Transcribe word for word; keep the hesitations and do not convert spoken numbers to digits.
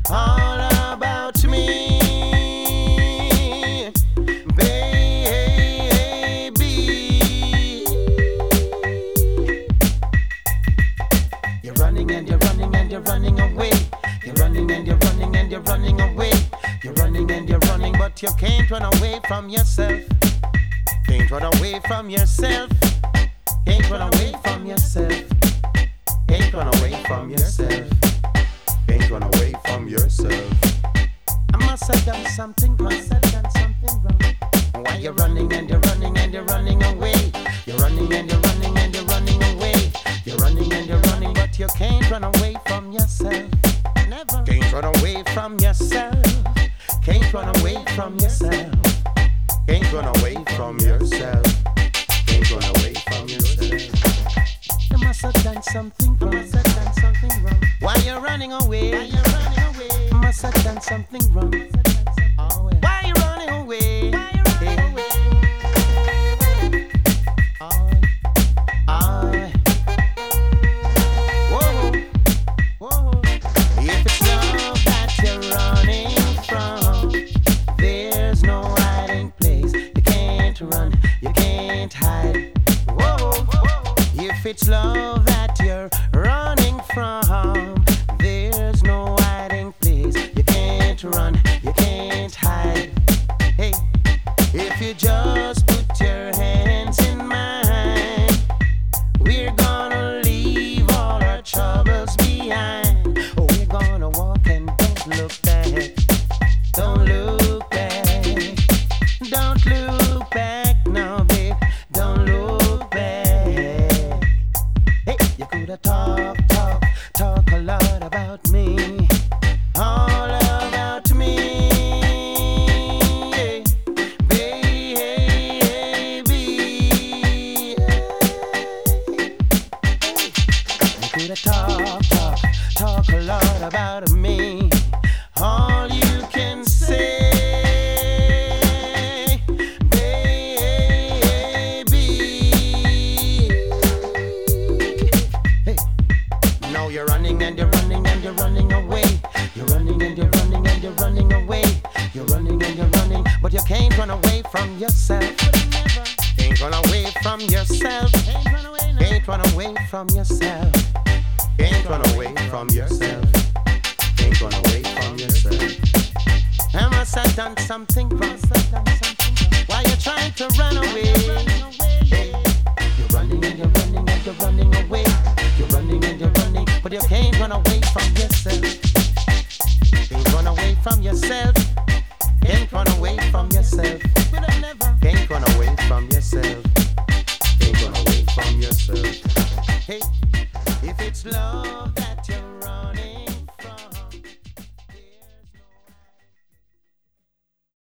all about me, baby. You're running and you're running and you're running away. You're running and you're running and you're running away. You're running and you're running, but you can't run away from yourself. Can't run away from yourself. Can't run away from yourself. Can't run away from yourself. Can't run away from yourself. I must have done something wrong. Must have done something wrong. Why you're running and you're running and you're running away? You're running and you're running and you're running away. You're running and you're running, but you can't run away from yourself. Never. Can't run away from yourself. Can't run away from yourself. Can't run away from yourself. Can't run away from yourself. You must have done something wrong. Must have done something wrong. Why you're running away? Why you're running away? Must have done something wrong. Why you running away? Why you running away? Oh, oh. Whoa, whoa. If it's love that you're running from, there's no hiding place. You can't run, you can't hide. Whoa, if it's love that you're running from, there's no hiding place. You can't run, you can't hide. Hey, if you just put your hands in mine, we're gonna leave all our troubles behind. Oh, we're gonna walk and don't look back. Don't look back. Don't look back now, babe. Don't look back. Hey, you coulda talk, talk, talk a lot about me. All about me. Hey, baby. You coulda talk, talk, talk a lot about me. All you can say, baby. Hey, now you're running and you're running and you're running away. You're running and you're running and you're running away. You're running and you're running, but you can't run away from yourself. Can't run away from yourself. Can't run away now. Can't run away from yourself. Can't run away from yourself. Can't run away from yourself. I must have done something wrong. Why you trying to run away? Hey.